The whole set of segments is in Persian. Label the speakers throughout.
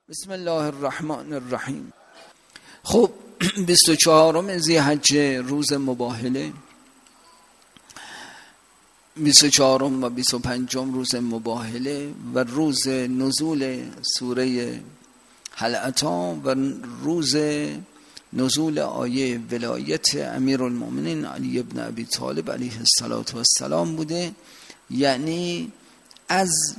Speaker 1: بسم الله الرحمن الرحیم. خب 24 ذی‌حجه روز مباهله، 24 و 25 روز مباهله و روز نزول سوره هل اتی و روز نزول آیه ولایت امیرالمؤمنین علی ابن ابی طالب علیه السلام بوده. یعنی از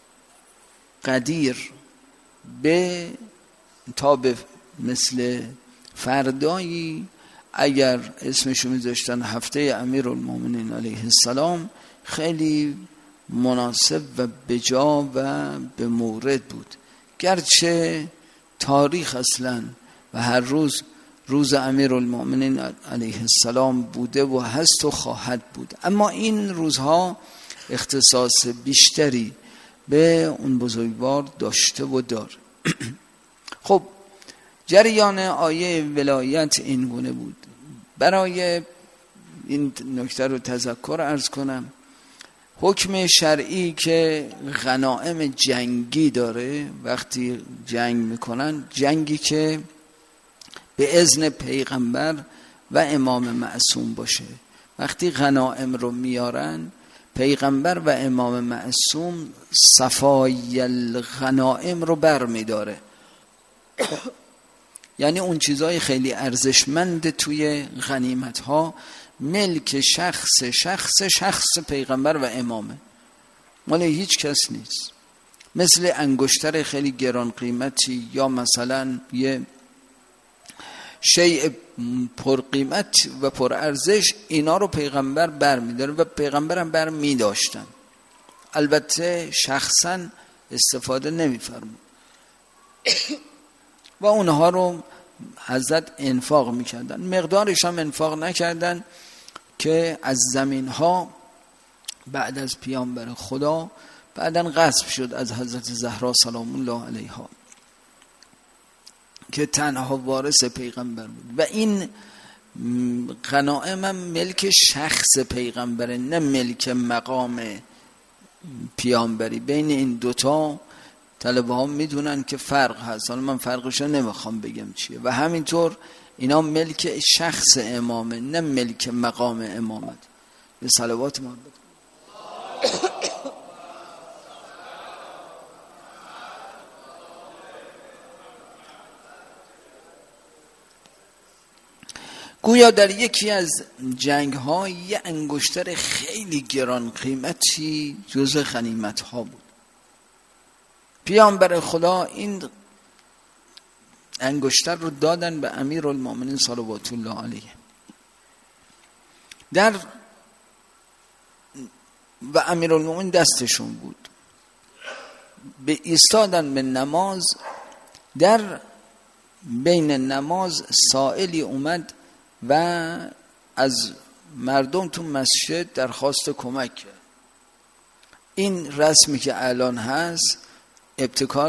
Speaker 1: قدیر به تا به مثل فردایی اگر اسمشو میذاشتن هفته امیرالمؤمنین علیه السلام خیلی مناسب و بجا و به مورد بود، گرچه تاریخ اصلا و هر روز امیرالمؤمنین علیه السلام بوده و هست و خواهد بود، اما این روزها اختصاص بیشتری به اون بزرگوار داشته و دار. خب جریان آیه ولایت این گونه بود. برای این نکته رو تذکر عرض کنم، حکم شرعی که غنایم جنگی داره، وقتی جنگ میکنن، جنگی که به اذن پیغمبر و امام معصوم باشه، وقتی غنایم رو میارن پیغمبر و امام معصوم صفای الغنائم رو بر میداره. یعنی اون چیزای خیلی ارزشمند توی غنیمت ها ملک شخص پیغمبر و امامه، مال هیچ کس نیست. مثل انگشتر خیلی گران قیمتی یا مثلا یه شیء پرقیمت و پرارزش، اینا رو پیغمبر بر میداره و پیغمبر هم بر میداشتن، البته شخصا استفاده نمیفرمود و اونها رو حضرت انفاق میکردن، مقدارش هم انفاق نکردن که از زمین ها بعد از پیامبر خدا بعداً غصب شد از حضرت زهرا سلام الله علیها که تنها وارث پیغمبر بود و این غنائم هم ملک شخص پیغمبره، نه ملک مقام پیامبری. بین این دوتا طلبه ها میدونن که فرق هست، حالا من فرقشو نمیخوام بگم چیه، و همینطور اینا ملک شخص امامه، نه ملک مقام امامت. به صلوات محمد. گویا در یکی از جنگ ها یه انگشتر خیلی گران قیمتی جزء غنیمت ها بود. پیامبر خدا این انگشتر رو دادن به امیرالمؤمنین صلوات الله علیه و امیرالمؤمنین دستشون بود، به ایستادن به نماز. در بین نماز سائلی اومد و از مردم تو مسجد درخواست کمک کرد. این رسمی که الان هست ابتکار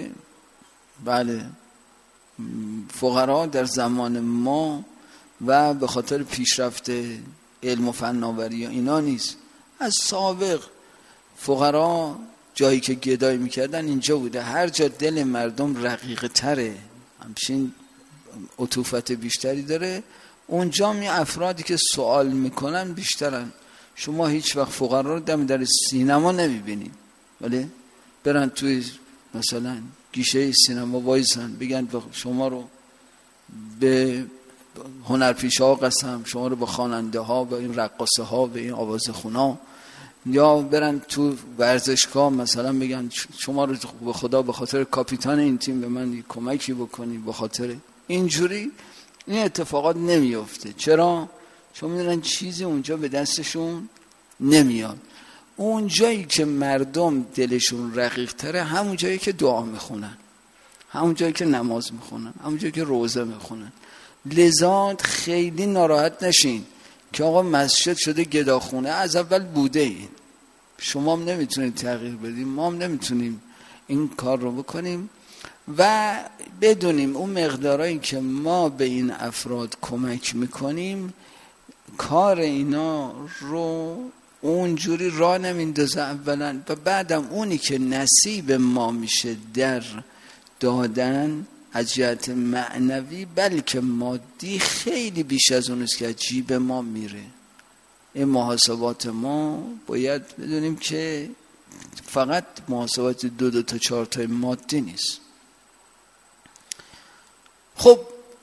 Speaker 1: فقرا در زمان ما و به خاطر پیشرفت علم و فناوری اینا نیست. از سابق فقرا جایی که گدایی میکردن اینجا بوده، هر جا دل مردم رقیق تره، همچین عطوفت بیشتری داره، اونجا می افرادی که سوال میکنن بیشترن. شما هیچ وقت فقرا رو دم در سینما نمیبینید، ولی برن توی مثلا گیشه سینما وایسن بگن شما رو به هنرپیشه ها قسم، شما رو به خواننده ها و این رقاصه ها و این آوازخونا، یا برن تو ورزشگاه مثلا بگن شما رو به خدا به خاطر کاپیتان این تیم به من کمکی بکنی، به خاطر اینجوری. این اتفاقات نمیفته. چرا؟ چون میدونن چیزی اونجا به دستشون نمیاد. اون جایی که مردم دلشون رقیق تره همون جایی که دعا میخونن، همون جایی که نماز میخونن، همون جایی که روزه میخونن. لذا خیلی ناراحت نشین که آقا مسجد شده گداخونه، از اول بوده. این شما هم نمیتونید تغییر بدیم، ما هم نمیتونیم این کار رو بکنیم و بدونیم اون مقدارایی که ما به این افراد کمک میکنیم کار اینا رو اونجوری راه نمیندازه اولا، و بعدم اونی که نصیب ما میشه در دادن از جهت معنوی بلکه مادی خیلی بیش از اون است که از جیب ما میره. این محاسبات ما باید بدونیم که فقط محاسبات 2 تا 4 تا مادی نیست. خب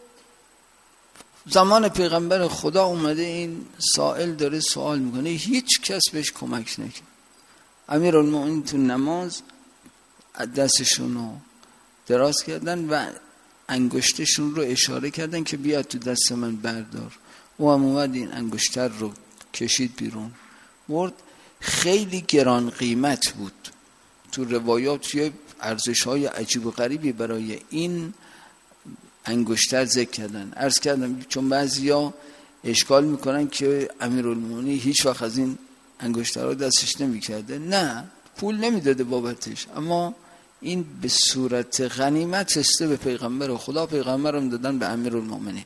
Speaker 1: زمان پیغمبر خدا اومده این سائل داره سوال میکنه، هیچ کس بهش کمک نکرد. امیرالمومنین تو نماز دستشون رو دراز کردن و انگشتشون رو اشاره کردن که بیا تو دست من بردار. او هم اومد این انگشتر رو کشید بیرون برد. خیلی گران قیمت بود. تو روایات یه ارزش‌های عجیب و غریبی برای این انگشتر ذکر کردن. عرض کردم چون بعضیا اشکال میکنن که امیرالمومنین هیچ وقت از این انگشتر رو دستش نمیکرده. نه، پول نمیداده بابتش، اما این به صورت غنیمت رسیده به پیغمبر خدا، پیغمبرم دادن به امیرالمومنین.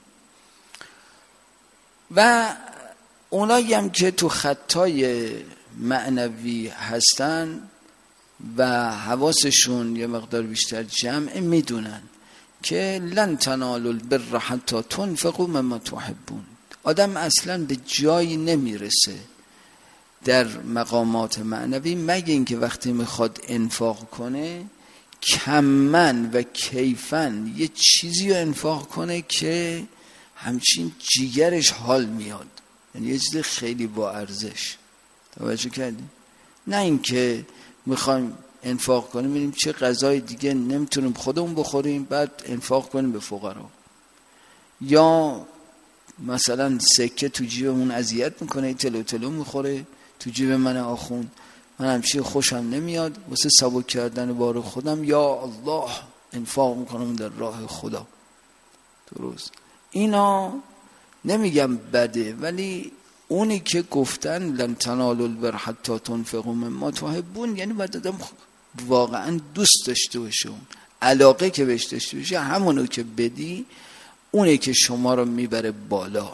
Speaker 1: و اونایی هم که تو خطای معنوی هستن و حواسشون یه مقدار بیشتر جمع میدونن که لن تنالوا البر حتی تنفقوا مما تحبون. آدم اصلا به جایی نمیرسه در مقامات معنوی مگه اینکه وقتی میخواد انفاق کنه کمن و کیفن یه چیزی رو انفاق کنه که همچین جیگرش حال میاد، یعنی یه چیز خیلی با ارزش. توجه کردیم؟ نه اینکه میخوایم انفاق کنیم ببینیم چه غذای دیگه نمیتونیم خودمون بخوریم بعد انفاق کنیم به فقرا، یا مثلا سکه تو جیبمون اذیت میکنه تلو تلو میخوره تو جیب من آخوند، من همچین خوشم نمیاد، واسه سبک کردن بار خودم یا الله انفاق میکنم در راه خدا. درست، اینا نمیگم بده، ولی اونی که گفتن لن تنالوا البر حتی تنفقوا مما تحبون یعنی باید آدم واقعا دوست داشته باشه، علاقه که بهش داشته باشه، همونو که بدی اونه که شما رو میبره بالا.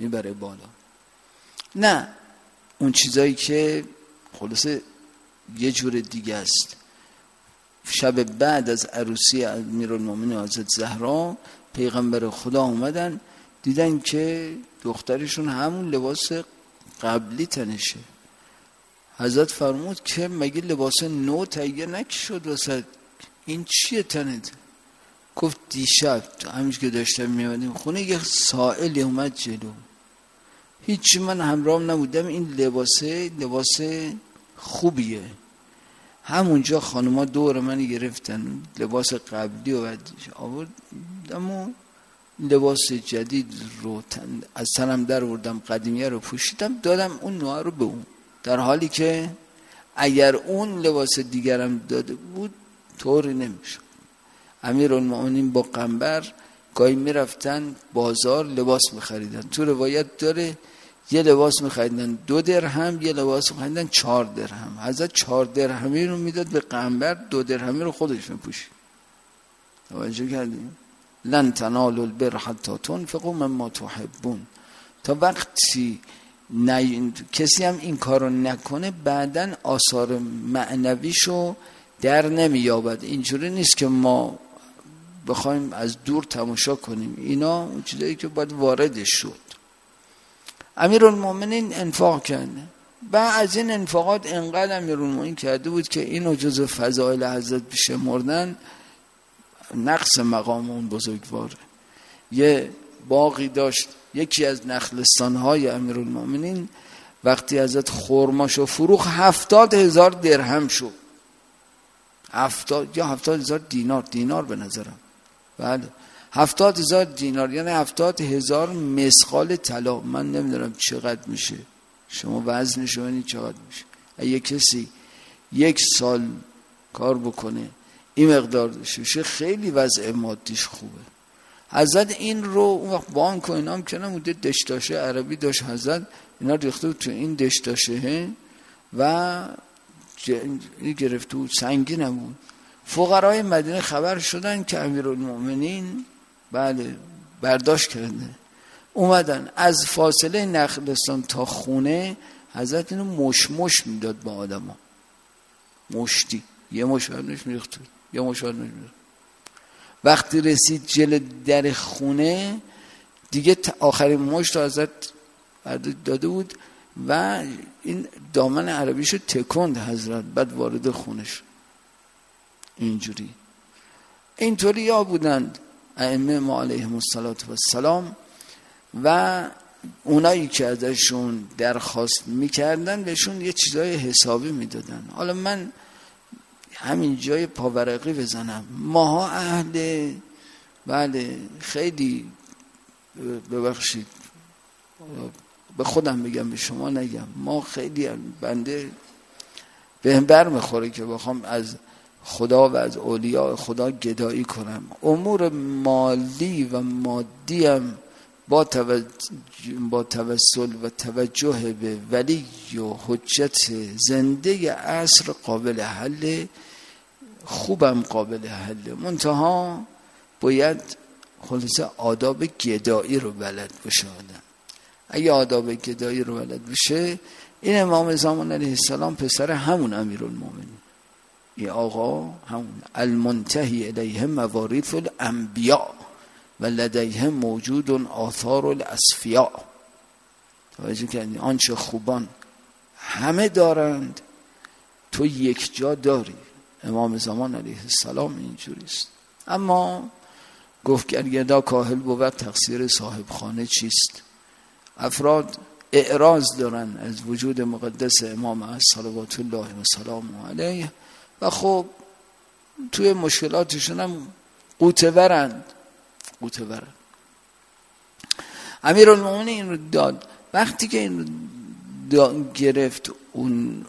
Speaker 1: نه اون چیزایی که خلاصه یه جور دیگه است. شب بعد از عروسی امیرالمومنین حضرت زهرا پیغمبر خدا اومدن دیدن که دخترشون همون لباس قبلی تنشه. حضرت فرمود که مگه لباس نو تهیه نشد واسه این چیه تنت؟ گفت دیشب همینش که داشتم میادیم خونه یه سائل اومد جلو، هیچی من همراهم نبودم، این لباس خوبیه. همونجا خانوما دور من گرفتن لباس قبلی و آوردم و لباس جدید رو از تنم در آوردم، قدیمیه رو پوشیدم دادم اون نوع رو به اون، در حالی که اگر اون لباس دیگرم داده بود طوری نمیشه. امیرالمومنین با قنبر گاهی میرفتن بازار لباس میخریدن. تو روایت داره یه لباس میخریدن 2 درهم، یه لباس میخریدن 4 درهم. حضرت 4 درهمی رو میداد به قنبر، 2 درهمی رو خودش میپوشید. توجه کردیم؟ لن تنالوا البر حتی تنفقوا مما تحبون. تا وقتی کسی هم این کارو نکنه بعدن آثار معنویشو در نمیابد. اینجوری نیست که ما بخوایم از دور تماشا کنیم، اینا اون چیزایی که باید واردش شد. امیرالمومنین انفاق کرده و از این انفاقات انقدر امیرالمومنین کرده بود که اینو جزو فضائل حضرت بشمردن نقص مقام اون بزرگواره. یه باغی داشت، یکی از نخلستانهای امیرالمومنین، وقتی حضرت خرماشو فروخت 70,000 درهم شد. 70,000 دینار به نظرم، بله 70,000 دینار یعنی 70,000 مسخال طلا. من نمیدونم چقدر میشه، شما وزنش ببینید چقدر میشه. اگه کسی 1 سال کار بکنه این مقدار داشته خیلی وضع مادیش خوبه. حضرت این رو اون وقت بانک و اینا هم که نموده، دشتاشه عربی داشت حضرت، اینا ریخته بود تو این دشتاشه و گرفته بود، سنگین بود. فقرای مدینه خبر شدن که امیرالمومنین بله برداشت کرده، اومدن از فاصله نخلستان تا خونه حضرت اینو مش میداد با آدم ها، مشتی یه مش برداشت میریخت، یه مش برداشت میریخت. وقتی رسید جلو در خونه دیگه آخرین مشت ازت داده بود و این دامن عربیشو تکند حضرت، بعد وارد خونه شد. اینطوری ها بودند ائمه ما علیهم السلام و اونایی که ازشون درخواست میکردن بهشون یه چیزای حسابی میدادن. حالا من همین جای پاورقی بزنم، ماها اهل بله خیلی ببخشید به خودم بگم به شما نگم، ما خیلی بنده به هم بر میخوره که بخوام از خدا و از اولیاء خدا گدایی کنم. امور مالی و مادی هم با توسل و توجه به ولی و حجت زنده عصر قابل حل، خوبم قابل حل، منتها باید خلاصه آداب گدایی رو بلد باشه آدم. اگه آداب گدایی رو بلد باشه، این امام زمان علیه السلام پسر همون امیرالمومنین، این آقا همون المنتهی الیهم مواریث الانبیاء و لدیهم موجود آثار الاسفیاء. توجه کردی آنچه خوبان همه دارند تو یک جا داری. امام زمان علیه السلام اینجوریست. اما گفت گرگدا کاهل بود تقصیر صاحب خانه چیست. افراد اعراض دارن از وجود مقدس امام صلوات الله و سلام علیه و خب توی مشکلاتشون هم قوتورند. امیرالمومنین این رو داد. وقتی که این رو گرفت اون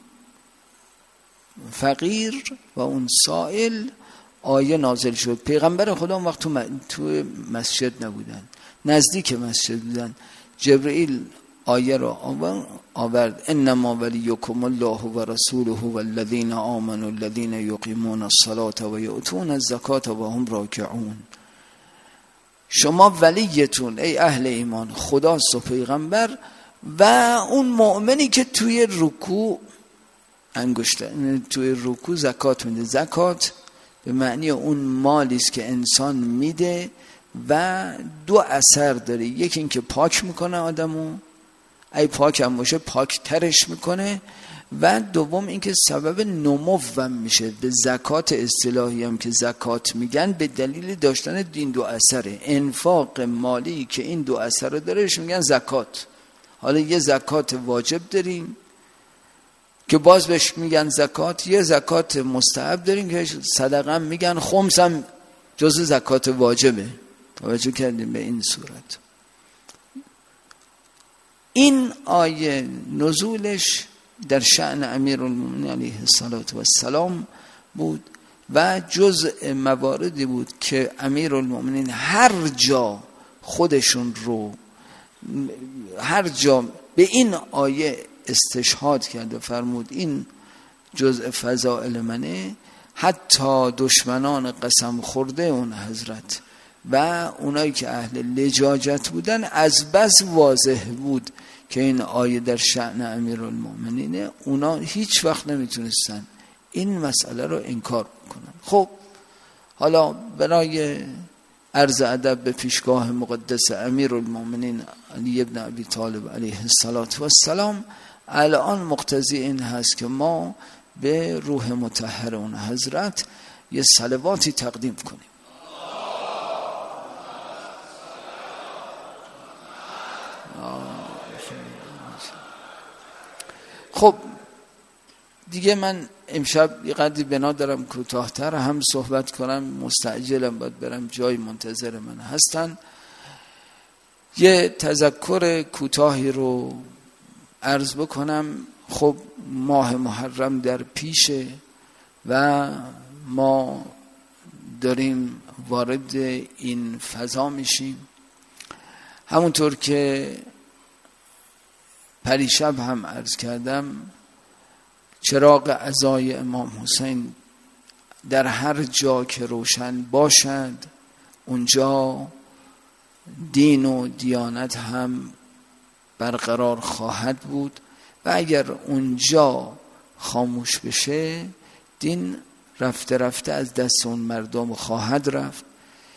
Speaker 1: فقیر و اون سائل، آیه نازل شد. پیغمبر خدا اون وقت تو مسجد نبودن، نزدیک مسجد بودن. جبرئیل آیه را آورد انما ولیکم الله و رسوله والذین آمنوا الذین یقیمون الصلاة و یؤتون الزکاة و هم راکعون. شما ولیتون ای اهل ایمان خداست و پیغمبر و اون مؤمنی که توی رکوع توی رکوع زکات میده. زکات به معنی اون مالی است که انسان میده و دو اثر داره. یکی این که پاک میکنه آدمو، ای پاک هم باشه پاک ترش میکنه، و دوم این که سبب نمو میشه. به زکات اصطلاحی هم که زکات میگن به دلیل داشتن این دو اثره. انفاق مالی که این دو اثر رو داره میگن زکات. حالا یه زکات واجب داریم که باز بهش میگن زکات، یه زکات مستحب داریم که صدقه میگن، خمس هم جزء زکات واجبه. توجه کردیم به این صورت. این آیه نزولش در شأن امیرالمومنین علیه السلام بود و جزء مواردی بود که امیرالمومنین هر جا خودشون رو هر جا به این آیه استشهاد کرد و فرمود این جزء فضائل منه. حتی دشمنان قسم خورده اون حضرت و اونایی که اهل لجاجت بودن از بس واضح بود که این آیه در شأن امیرالمومنینه، اونا هیچ وقت نمیتونستن این مسئله رو انکار کنن. خب حالا برای عرض ادب به پیشگاه مقدس امیرالمومنین علی ابن ابی طالب علیه السلام، الان مقتضی این هست که ما به روح مطهر اون حضرت یه صلواتی تقدیم کنیم. خب دیگه من امشب یه قدری بنا دارم کوتاه‌تر هم صحبت کنم، مستعجلم باید برم جای منتظر من هستن. یه تذکر کوتاهی رو عرض بکنم. خب ماه محرم در پیشه و ما داریم وارد این فضا میشیم. همونطور که پریشب هم عرض کردم، چراغ عزای امام حسین در هر جا که روشن باشد اونجا دین و دیانت هم برقرار خواهد بود و اگر اونجا خاموش بشه دین رفته رفته از دست اون مردم خواهد رفت.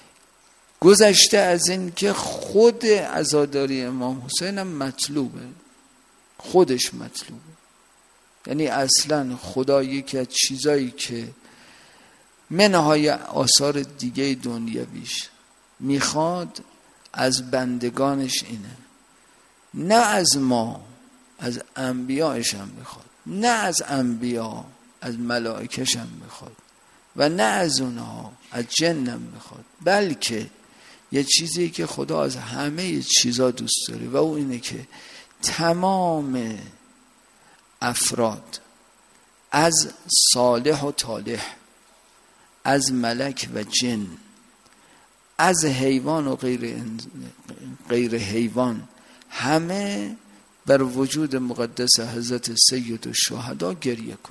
Speaker 1: گذشته از این که خود عزاداری امام حسین هم مطلوبه، خودش مطلوبه. یعنی اصلا خدا یکی از چیزایی که منهای آثار دیگه دنیویش میخواد از بندگانش اینه، نه از ما، از انبیایش هم میخواد، نه از انبیا، از ملائکش هم میخواد و نه از اونها، از جن هم میخواد، بلکه یه چیزی که خدا از همه چیزا دوست داره و او اینه که تمام افراد از صالح و طالح، از ملک و جن، از حیوان و غیر حیوان، همه بر وجود مقدس حضرت سید الشهدا گریه کن.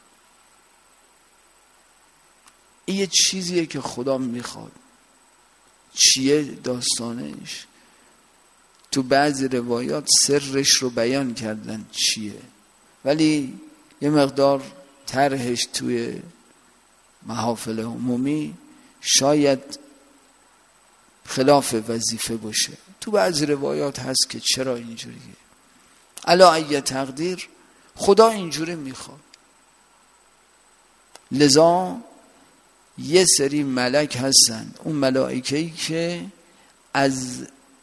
Speaker 1: این یه چیزیه که خدا میخواد. چیه داستانش؟ تو بعضی روایات سرش رو بیان کردن چیه، ولی یه مقدار طرحش توی محافل عمومی شاید خلاف وظیفه باشه. تو بعضی روایات هست که چرا اینجوریه. علا ای تقدیر خدا اینجوری میخواد. لذا یه سری ملک هستن، اون ملائکه‌ای که از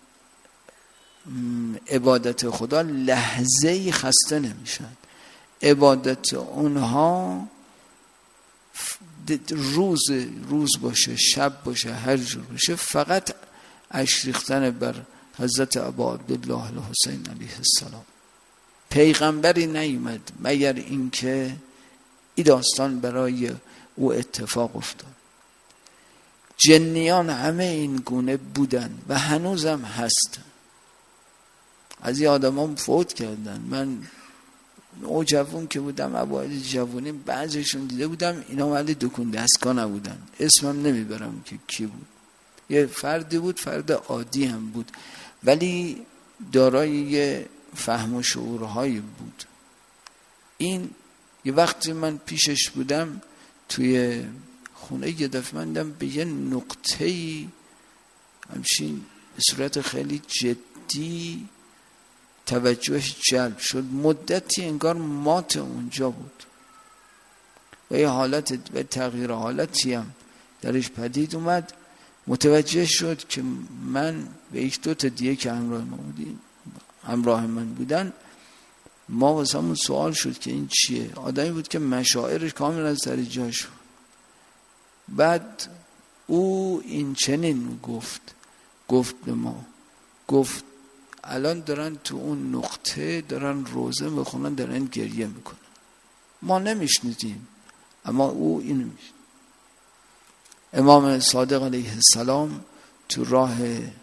Speaker 1: عبادت خدا لحظه‌ای خسته نمیشن. عبادت اونها روز باشه، شب باشه، هر جور باشه، فقط اشک ریختن بر حضرت ابا عبدالله الحسین علیه السلام. پیغمبری نیامد مگر اینکه این داستان برای او اتفاق افتاد. جنیان همه این گونه بودن و هنوزم هستن. از این آدم فوت کردن. من جوون که بودم، اوایل جوونی بعضیشون دیده بودم، اینا ولی دکون دستگاه نبودن. اسمم نمیبرم که کی بود. یه فردی بود، فرد عادی هم بود، ولی دارای یه فهم و شعورهایی بود. این یه وقتی من پیشش بودم توی خونه، یه دفعه من دیدم به یه نقطه‌ای همچین به صورت خیلی جدی توجهش جلب شد. مدتی انگار مات اونجا بود و یه حالت و تغییر حالتی هم درش پدید اومد. متوجه شد که من و یک دو تا دیگه که همراه من بودن، ما واسه همون سوال شد که این چیه. آدمی بود که مشاعرش کامل از سر جاش بود. بعد او این چنین گفت به ما، گفت الان دارن تو اون نقطه دارن روزه میخونن، دارن گریه میکنن. ما نمیشنیدیم، اما او اینو میشنید. امام صادق علیه السلام تو راه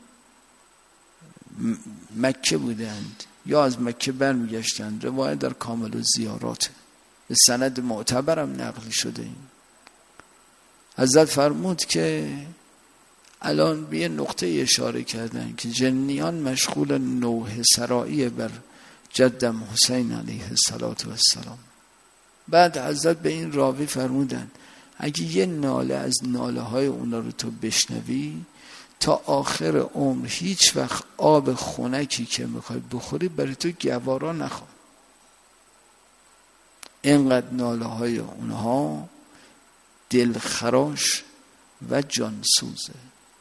Speaker 1: مکه بودند یا از مکه برمیگشتند. روایت در کامل الزیارات به سند معتبرم نقل شده. این حضرت فرمود که الان به یه نقطه اشاره کردن که جنیان مشغول نوح سرایی بر جدم حسین علیه السلام. بعد حضرت به این راوی فرمودن اگه یه ناله از ناله های اونا رو تو بشنوی، تا آخر عمر هیچ وقت آب خنکی که میخوای بخوری برای تو گوارا نخواد. اینقدر ناله های اونها دلخراش و جانسوزه.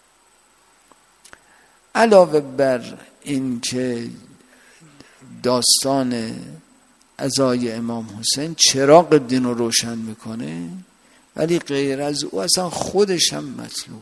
Speaker 1: علاوه بر این که داستان عزای امام حسین چراغ دین رو روشن میکنه، ولی غیر از او اصلا خودش هم مطلوبه.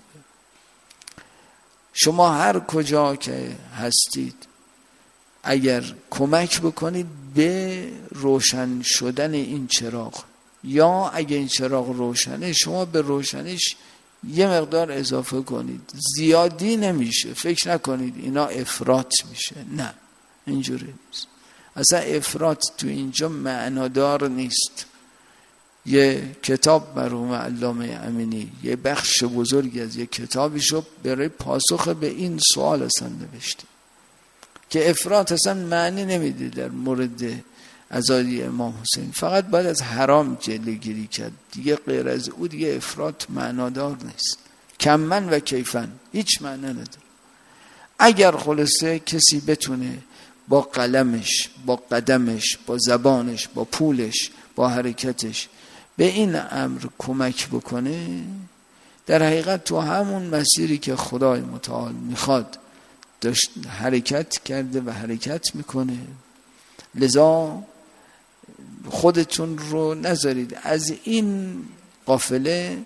Speaker 1: شما هر کجا که هستید اگر کمک بکنید به روشن شدن این چراغ، یا اگر این چراغ روشنه شما به روشنیش یه مقدار اضافه کنید. زیادی نمیشه، فکر نکنید اینا افراط میشه، نه اینجوری نیست. اصلا افراط تو اینجا معنادار نیست. یه کتاب مرحوم علامه امینی یه بخش بزرگی از یه کتابیشو برای پاسخ به این سوال اصلا نوشته که افراط اصلا معنی نمیده در مورد عزای امام حسین. فقط باید از حرام جلوگیری کرد، دیگه غیر از او دیگه افراط معنادار نیست. کمن و کیفن، هیچ معنی نداره. اگر خلاصه کسی بتونه با قلمش، با قدمش، با زبانش، با پولش، با حرکتش به این امر کمک بکنه، در حقیقت تو همون مسیری که خدای متعال میخواد داشت حرکت کرده و حرکت میکنه. لذا خودتون رو نذارید از این قافله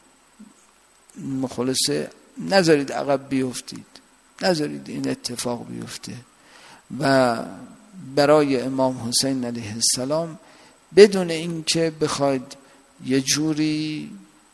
Speaker 1: خلاصه نذارید عقب بیفتید، نذارید این اتفاق بیفته. و برای امام حسین علیه السلام بدون اینکه بخواید یه جوری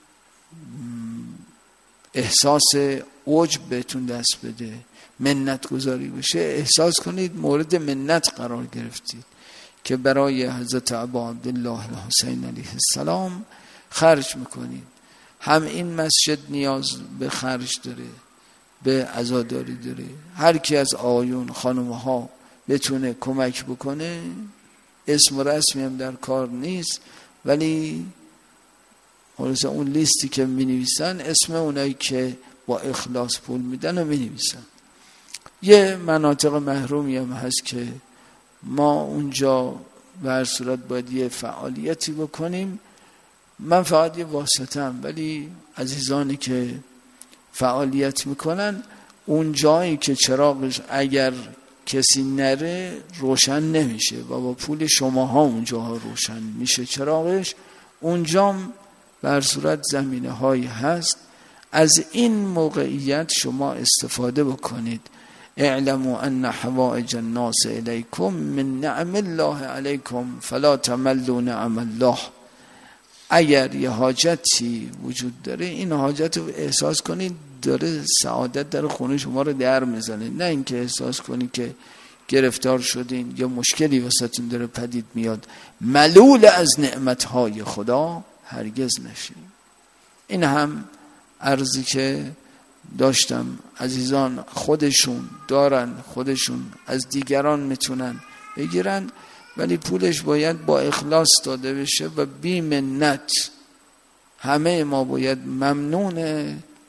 Speaker 1: احساس عجب بهتون دست بده، منت گذاری بشه، احساس کنید مورد منت قرار گرفتید که برای حضرت ابا عبدالله الحسین علیه السلام خرج میکنید. هم این مسجد نیاز به خرج داره، به عزاداری داره. هر کی از آقایون خانم‌ها بتونه کمک بکنه، اسم و رسمی هم در کار نیست، ولی خلاصه اون لیستی که می‌نویسن اسم اونایی که با اخلاص پول میدن رو می‌نویسن. یه مناطق محرومی هم هست که ما اونجا به هر صورت باید یه فعالیتی بکنیم. من فقط یه واسطه‌ام، ولی عزیزانی که فعالیت میکنن اون جایی که چراغش اگر کسی نره روشن نمیشه و با پول شماها اونجاها روشن میشه چراغش، اونجام به هر صورت زمینه هایی هست. از این موقعیت شما استفاده بکنید. اعلموا ان حوائج الناس الیکم من نعم الله علیکم فلا تملوا نعم الله. اگر یه حاجتی وجود داره، این حاجت رو احساس کنید داره سعادت در خونه شما رو در میزنه، نه اینکه احساس کنید که گرفتار شدین یا مشکلی واسهتون داره پدید میاد. ملول از نعمتهای خدا هرگز نشید. این هم عرضی که داشتم. عزیزان خودشون دارن، خودشون از دیگران میتونن بگیرن، ولی پولش باید با اخلاص داده بشه و بی منت. همه ما باید ممنون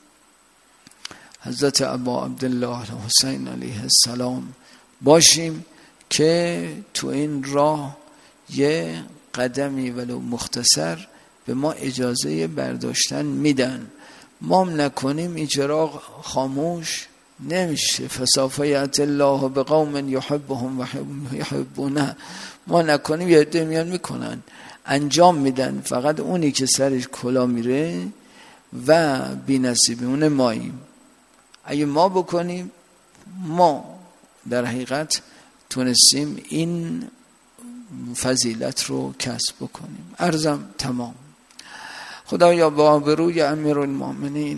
Speaker 1: حضرت ابا عبدالله الحسین علیه السلام باشیم که تو این راه یه قدمی ولو مختصر به ما اجازه برداشتن میدن. ما نکنیم این چراغ خاموش نمیشه. فسوف یأتی الله بقوم یحبهم و یحبونه. ما نکنیم یه عده میان میکنن، انجام میدن، فقط اونی که سرش کلا میره و بی نصیبونه ماییم. اگه ما بکنیم، ما در حقیقت تونستیم این فضیلت رو کسب بکنیم. عرضم تمام. خدایا با آبروی امیرالمؤمنین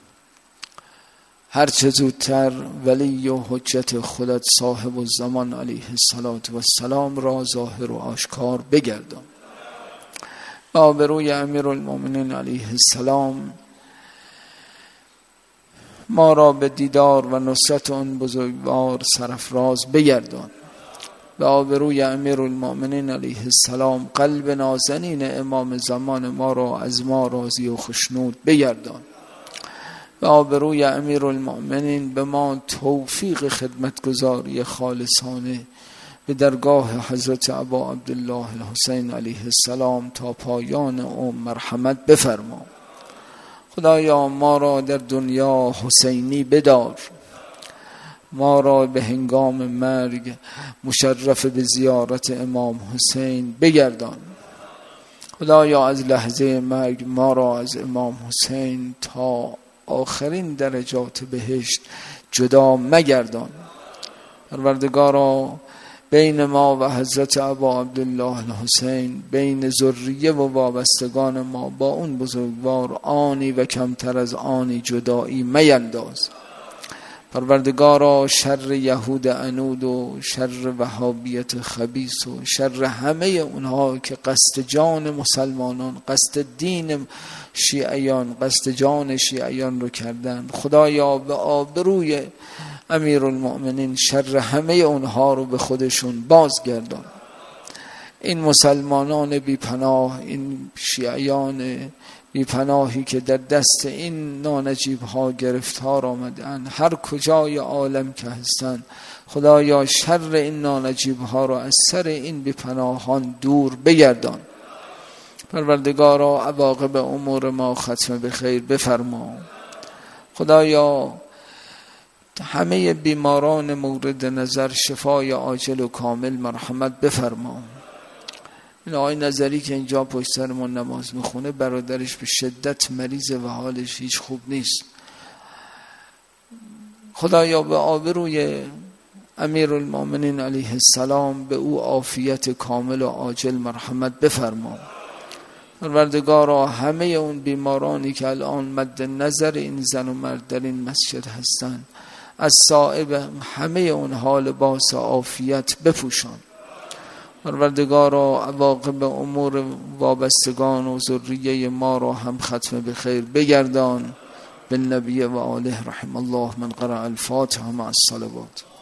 Speaker 1: هر چه زودتر ولی و حجت خودت صاحب الزمان علیه السلام را ظاهر و آشکار بگردان. با آبروی امیرالمؤمنین علیه السلام ما را به دیدار و نصرت آن بزرگوار سرافراز بگردان. به آبروی امیرالمؤمنین علیه السلام قلب نازنین امام زمان ما را از ما راضی و خشنود بگردان. به آبروی امیرالمؤمنین به ما توفیق خدمتگزاری خالصانه به درگاه حضرت ابا عبدالله الحسین علیه السلام تا پایان عمر مرحمت بفرما. خدایا ما را در دنیا حسینی بدار، ما را به هنگام مرگ مشرف به زیارت امام حسین بگردان. خدایا از لحظه مرگ ما را از امام حسین تا آخرین درجات بهشت جدا مگردان. پروردگارا بین ما و حضرت ابا عبدالله الحسین، بین ذریه و وابستگان ما با اون بزرگوار آنی و کمتر از آنی جدایی مینداز. پروردگارا شر یهود عنود و شر وهابیت خبیث و شر همه اونها که قصد جان مسلمانان، قصد دین شیعیان، قصد جان شیعیان رو کردن، خدایا به آبروی امیرالمؤمنین شر همه اونها رو به خودشون بازگردان. این مسلمانان بی پناه، این شیعیان بی پناهی که در دست این نانجیب ها گرفتار آمدن، هر کجای عالم که هستن، خدایا شر این نانجیب ها را از سر این بی پناهان دور بگردان. پروردگارا عواقب امور ما ختم به خیر بفرما. خدایا همه بیماران مورد نظر شفای عاجل و کامل مرحمت بفرما. این آقای نظری که اینجا پشت سرمون نماز میخونه، برادرش به شدت مریضه و حالش هیچ خوب نیست. خدایا به آبروی امیرالمومنین علیه السلام به او عافیت کامل و عاجل مرحمت بفرما. پروردگارا همه اون بیمارانی که الان مد نظر این زن و مرد در این مسجد هستند، از صائب همه اون حال باس عافیت بپوشان. پروردگارا عواقب امور وابستگان و ذریه ما را هم ختم به خیر بگردان. بالنبی و آله رحم الله من قرأ الفاتحه مع الصلوات.